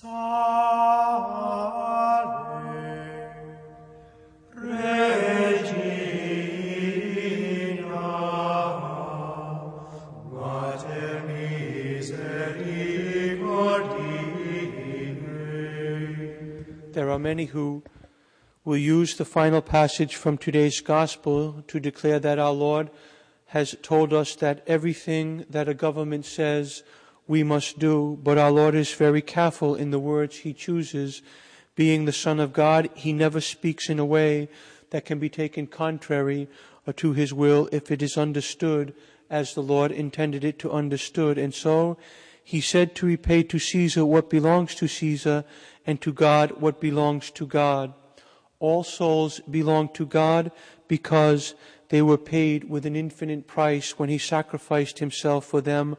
There are many who will use the final passage from today's gospel to declare that our Lord has told us that everything that a government says we must do, but our Lord is very careful in the words he chooses. Being the Son of God, he never speaks in a way that can be taken contrary to his will if it is understood as the Lord intended it to understood. And so he said to repay to Caesar what belongs to Caesar, and to God what belongs to God. All souls belong to God because they were paid with an infinite price when he sacrificed himself for them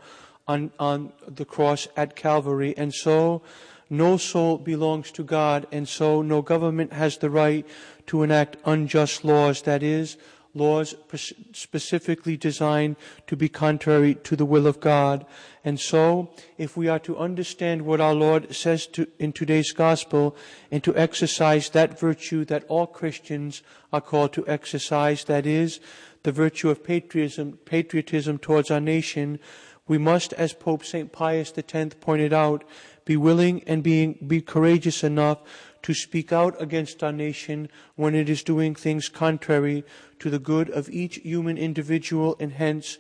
on the cross at Calvary. And so no soul belongs to God, and so no government has the right to enact unjust laws, that is, laws specifically designed to be contrary to the will of God. And so, if we are to understand what our Lord says in today's gospel and to exercise that virtue that all Christians are called to exercise, that is, the virtue of patriotism towards our nation, we must, as Pope St. Pius X pointed out, be willing and be courageous enough to speak out against our nation when it is doing things contrary to the good of each human individual, and hence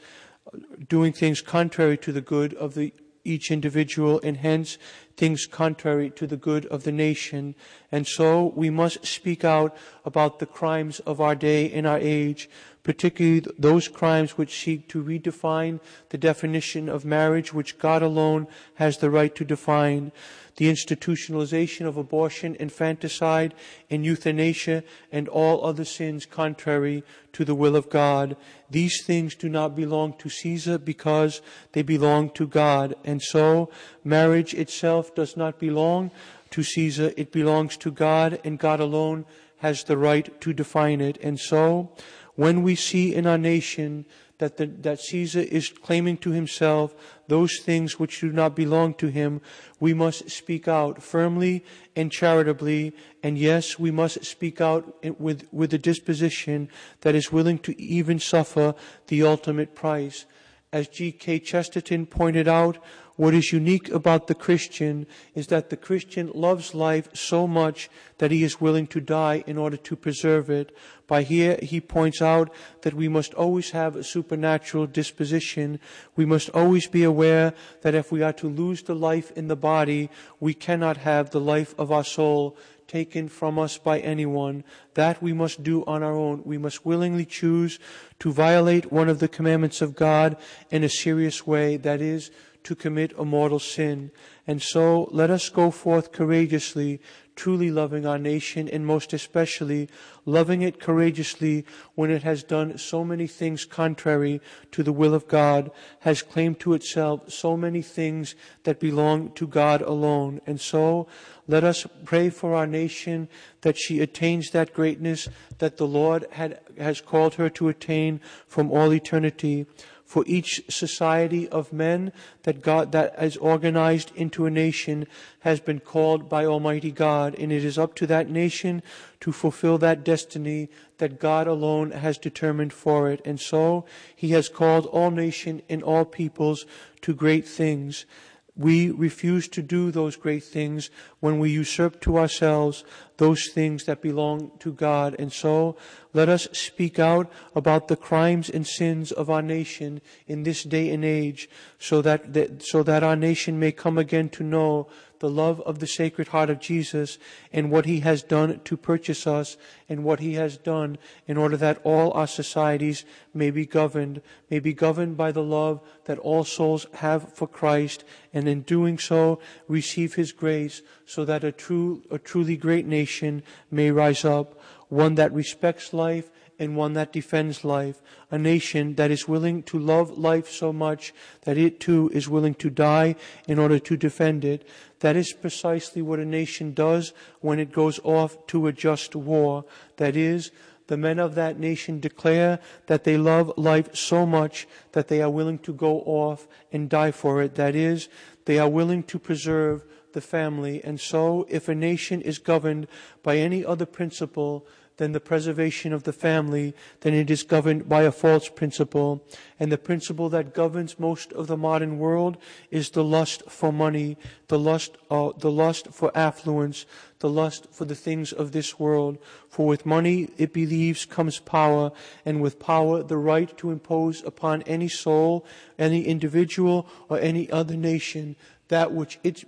doing things contrary to the good of each individual, and hence things contrary to the good of the nation. And so we must speak out about the crimes of our day and our age, particularly those crimes which seek to redefine the definition of marriage which God alone has the right to define. The institutionalization of abortion, infanticide, and euthanasia, and all other sins contrary to the will of God. These things do not belong to Caesar because they belong to God. And so marriage itself does not belong to Caesar. It belongs to God, and God alone has the right to define it. And so when we see in our nation that Caesar is claiming to himself those things which do not belong to him, we must speak out firmly and charitably, and yes, we must speak out with a disposition that is willing to even suffer the ultimate price. As G.K. Chesterton pointed out, what is unique about the Christian is that the Christian loves life so much that he is willing to die in order to preserve it. By here, he points out that we must always have a supernatural disposition. We must always be aware that if we are to lose the life in the body, we cannot have the life of our soul taken from us by anyone. That we must do on our own. We must willingly choose to violate one of the commandments of God in a serious way, that is, to commit a mortal sin. And so let us go forth courageously, truly loving our nation, and most especially loving it courageously when it has done so many things contrary to the will of God, has claimed to itself so many things that belong to God alone. And so let us pray for our nation that she attains that greatness that the Lord has called her to attain from all eternity. For each society of men that is organized into a nation has been called by Almighty God, and it is up to that nation to fulfill that destiny that God alone has determined for it. And so he has called all nations and all peoples to great things. We refuse to do those great things when we usurp to ourselves those things that belong to God. And so let us speak out about the crimes and sins of our nation in this day and age, so that our nation may come again to know the love of the Sacred Heart of Jesus and what he has done to purchase us, and what he has done in order that all our societies may be governed by the love that all souls have for Christ, and in doing so receive his grace, so that a truly great nation may rise up, one that respects life and one that defends life, a nation that is willing to love life so much that it too is willing to die in order to defend it. That is precisely what a nation does when it goes off to a just war. That is, the men of that nation declare that they love life so much that they are willing to go off and die for it. That is, they are willing to preserve the family. And so, if a nation is governed by any other principle than the preservation of the family, then it is governed by a false principle. And the principle that governs most of the modern world is the lust for money, the lust for affluence, the lust for the things of this world. For with money, it believes, comes power, and with power, the right to impose upon any soul, any individual, or any other nation that which it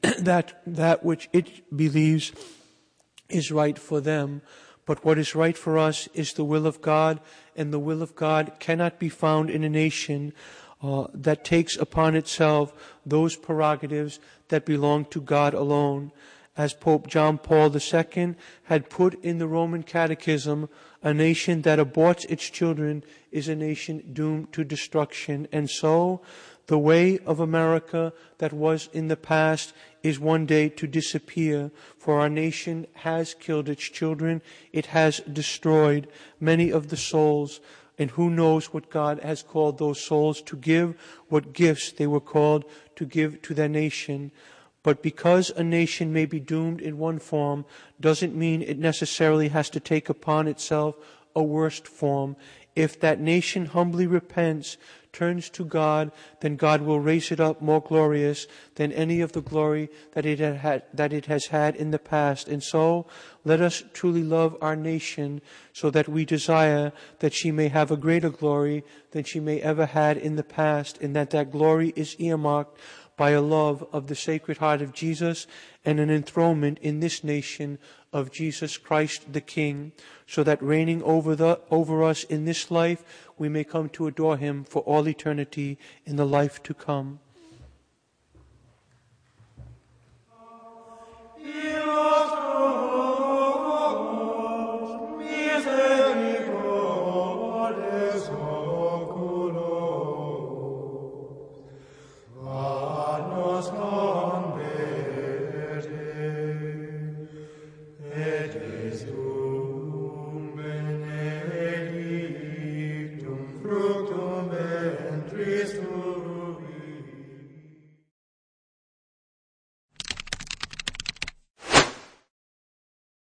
believes is right for them. But what is right for us is the will of God, and the will of God cannot be found in a nation that takes upon itself those prerogatives that belong to God alone. As Pope John Paul II had put in the Roman Catechism, a nation that aborts its children is a nation doomed to destruction. And so, the way of America that was in the past is one day to disappear, for our nation has killed its children. It has destroyed many of the souls, and who knows what God has called those souls to give, what gifts they were called to give to their nation. But because a nation may be doomed in one form, doesn't mean it necessarily has to take upon itself a worst form. If that nation humbly repents, turns to God, then God will raise it up more glorious than any of the glory that it has had in the past. And so, let us truly love our nation, so that we desire that she may have a greater glory than she may ever had in the past, and that glory is earmarked by a love of the Sacred Heart of Jesus and an enthronement in this nation of Jesus Christ the King, so that reigning over us in this life, we may come to adore Him for all eternity in the life to come. Fructum ventris tuum.